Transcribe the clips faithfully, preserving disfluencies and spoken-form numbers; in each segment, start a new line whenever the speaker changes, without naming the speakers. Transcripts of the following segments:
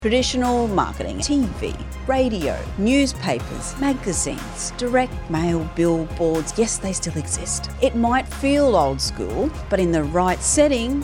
Traditional marketing, T V, radio, newspapers, magazines, direct mail, billboards, yes, they still exist. It might feel old school, but in the right setting,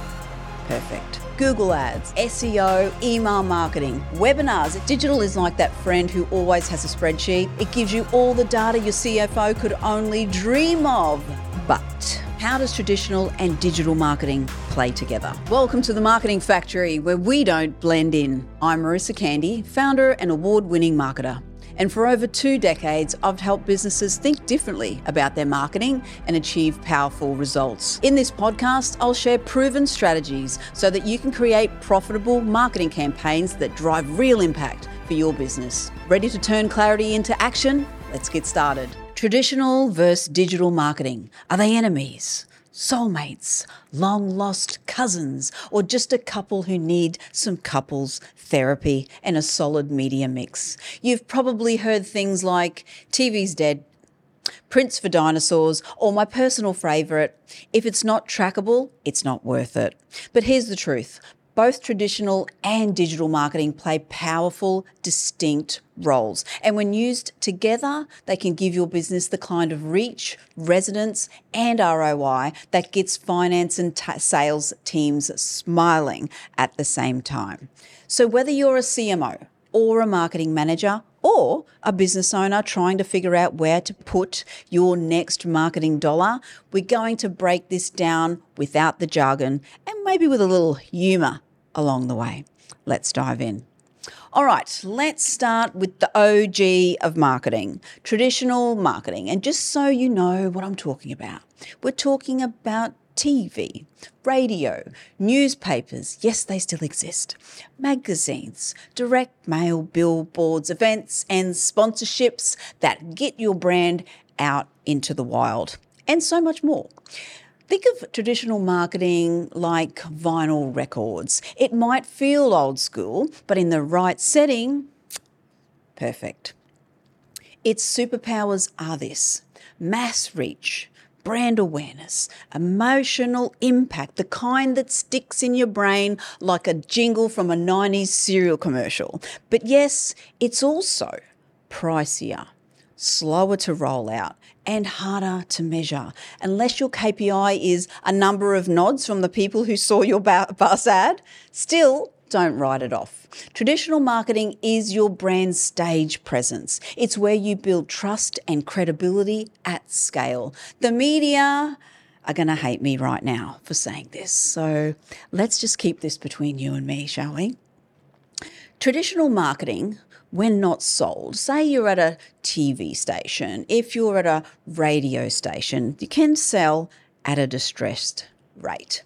perfect. Google Ads, S E O, email marketing, webinars. Digital is like that friend who always has a spreadsheet. It gives you all the data your C F O could only dream of. But how does traditional and digital marketing play together? Welcome to the Marketing Factory, where we don't blend in. I'm Marissa Candy, founder and award-winning marketer. And for over two decades, I've helped businesses think differently about their marketing and achieve powerful results. In this podcast, I'll share proven strategies so that you can create profitable marketing campaigns that drive real impact for your business. Ready to turn clarity into action? Let's get started. Traditional versus digital marketing. Are they enemies, soulmates, long-lost cousins, or just a couple who need some couples therapy and a solid media mix? You've probably heard things like T V's dead, prints for dinosaurs, or my personal favourite, if it's not trackable, it's not worth it. But here's the truth. Both traditional and digital marketing play powerful, distinct roles. And when used together, they can give your business the kind of reach, resonance, and R O I that gets finance and t- sales teams smiling at the same time. So whether you're a C M O or a marketing manager or a business owner trying to figure out where to put your next marketing dollar, we're going to break this down without the jargon and maybe with a little humour along the way. Let's dive in. All right, let's start with the O G of marketing, traditional marketing. And just so you know what I'm talking about, we're talking about T V, radio, newspapers, yes, they still exist, magazines, direct mail, billboards, events, and sponsorships that get your brand out into the wild, and so much more. Think of traditional marketing like vinyl records. It might feel old school, but in the right setting, perfect. Its superpowers are this: mass reach, brand awareness, emotional impact, the kind that sticks in your brain like a jingle from a nineties cereal commercial. But yes, it's also pricier, slower to roll out, and harder to measure. Unless your K P I is a number of nods from the people who saw your bus ad, still don't write it off. Traditional marketing is your brand's stage presence. It's where you build trust and credibility at scale. The media are going to hate me right now for saying this, so let's just keep this between you and me, shall we? Traditional marketing, when not sold, say you're at a T V station, if you're at a radio station, you can sell at a distressed rate.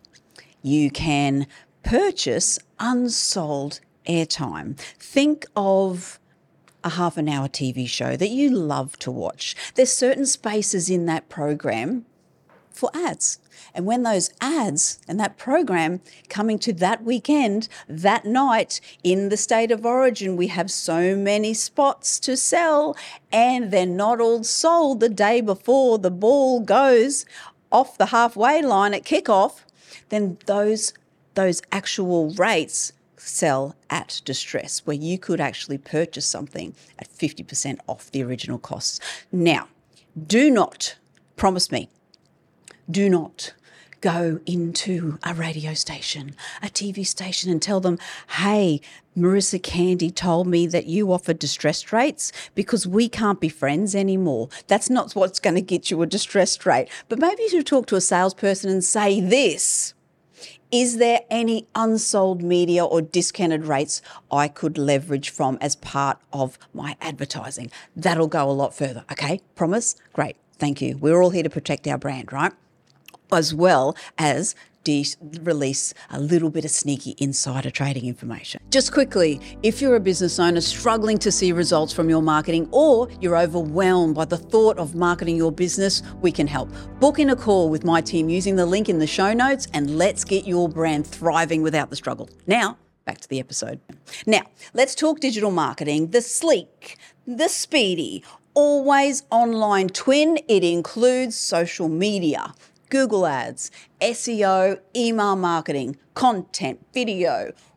You can purchase unsold airtime. Think of a half an hour T V show that you love to watch. There's certain spaces in that program for ads. And when those ads and that program coming to that weekend, that night in the state of origin, we have so many spots to sell and they're not all sold the day before the ball goes off the halfway line at kickoff, then those, those actual rates sell at distress, where you could actually purchase something at fifty percent off the original costs. Now, do not, promise me, do not go into a radio station, a T V station and tell them, hey, Marissa Candy told me that you offer distressed rates because we can't be friends anymore. That's not what's going to get you a distressed rate. But maybe you should talk to a salesperson and say this: is there any unsold media or discounted rates I could leverage from as part of my advertising? That'll go a lot further, okay? Promise? Great, thank you. We're all here to protect our brand, right? As well as de- release a little bit of sneaky insider trading information. Just quickly, if you're a business owner struggling to see results from your marketing, or you're overwhelmed by the thought of marketing your business, we can help. Book in a call with my team using the link in the show notes, and let's get your brand thriving without the struggle. Now, back to the episode. Now, let's talk digital marketing, the sleek, the speedy, always online twin. It includes social media, Google Ads, S E O, email marketing, content, video,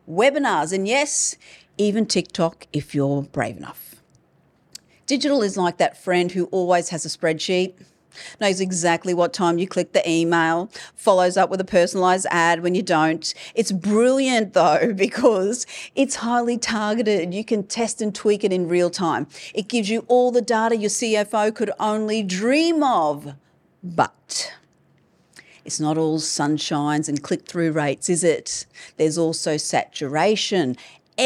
webinars, and yes, even TikTok if you're brave enough. Digital is like that friend who always has a spreadsheet, knows exactly what time you click the email, follows up with a personalised ad when you don't. It's brilliant though because it's highly targeted. You can test and tweak it in real time. It gives you all the data your C F O could only dream of. But it's not all sunshines and click-through rates, is it? There's also saturation.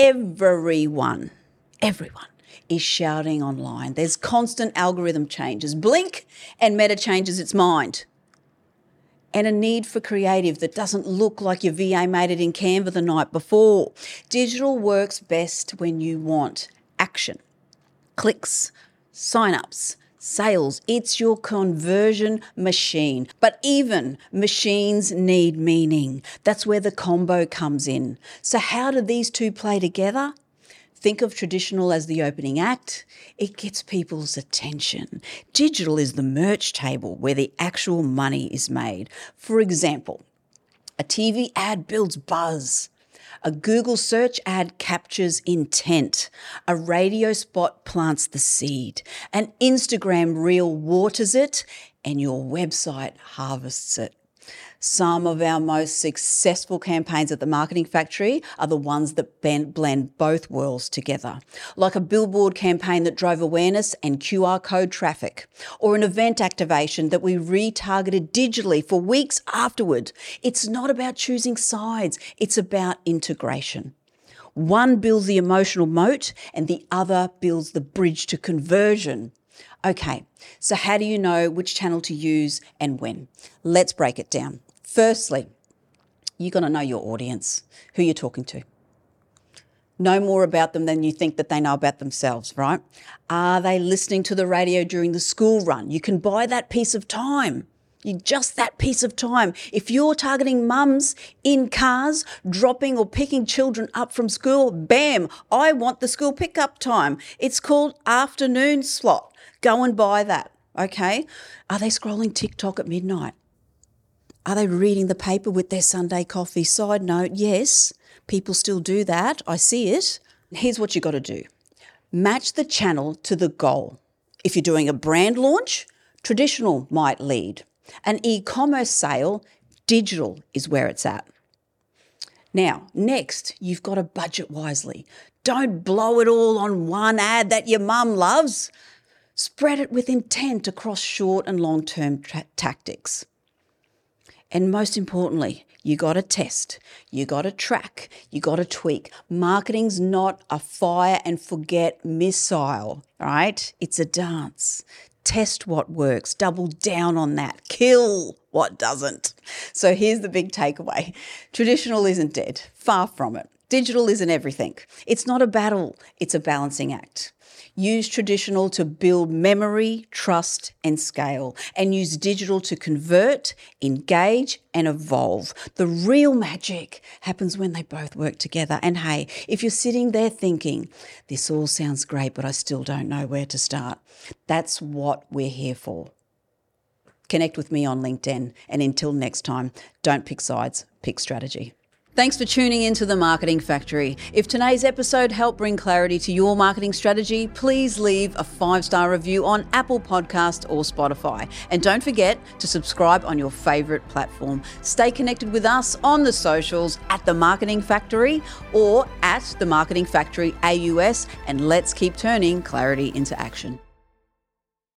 Everyone, everyone is shouting online. There's constant algorithm changes. Blink and Meta changes its mind. And a need for creative that doesn't look like your V A made it in Canva the night before. Digital works best when you want action, clicks, sign-ups, sales. It's your conversion machine. But even machines need meaning. That's where the combo comes in. So how do these two play together? Think of traditional as the opening act. It gets people's attention. Digital is the merch table where the actual money is made. For example, a T V ad builds buzz. A Google search ad captures intent. A radio spot plants the seed. An Instagram reel waters it, and your website harvests it. Some of our most successful campaigns at the Marketing Factory are the ones that blend both worlds together, like a billboard campaign that drove awareness and Q R code traffic, or an event activation that we retargeted digitally for weeks afterward. It's not about choosing sides, it's about integration. One builds the emotional moat and the other builds the bridge to conversion. Okay, so how do you know which channel to use and when? Let's break it down. Firstly, you've got to know your audience, who you're talking to. Know more about them than you think that they know about themselves, right? Are they listening to the radio during the school run? You can buy that piece of time. You just that piece of time. If you're targeting mums in cars, dropping or picking children up from school, bam, I want the school pickup time. It's called afternoon slot. Go and buy that, okay? Are they scrolling TikTok at midnight? Are they reading the paper with their Sunday coffee? Side note, yes, people still do that. I see it. Here's what you got to do. Match the channel to the goal. If you're doing a brand launch, traditional might lead. An e-commerce sale, digital is where it's at. Now, next, you've got to budget wisely. Don't blow it all on one ad that your mum loves. Spread it with intent across short and long-term tra- tactics. And most importantly, you got to test, you got to track, you got to tweak. Marketing's not a fire and forget missile, right? It's a dance. Test what works, double down on that, kill what doesn't. So here's the big takeaway. Traditional isn't dead, far from it. Digital isn't everything. It's not a battle, it's a balancing act. Use traditional to build memory, trust, and scale, and use digital to convert, engage, and evolve. The real magic happens when they both work together. And hey, if you're sitting there thinking, this all sounds great, but I still don't know where to start, that's what we're here for. Connect with me on LinkedIn, and until next time, don't pick sides, pick strategy. Thanks for tuning into the Marketing Factory. If today's episode helped bring clarity to your marketing strategy, please leave a five-star review on Apple Podcast or Spotify. And don't forget to subscribe on your favourite platform. Stay connected with us on the socials at The Marketing Factory or at The Marketing Factory A U S, and let's keep turning clarity into action.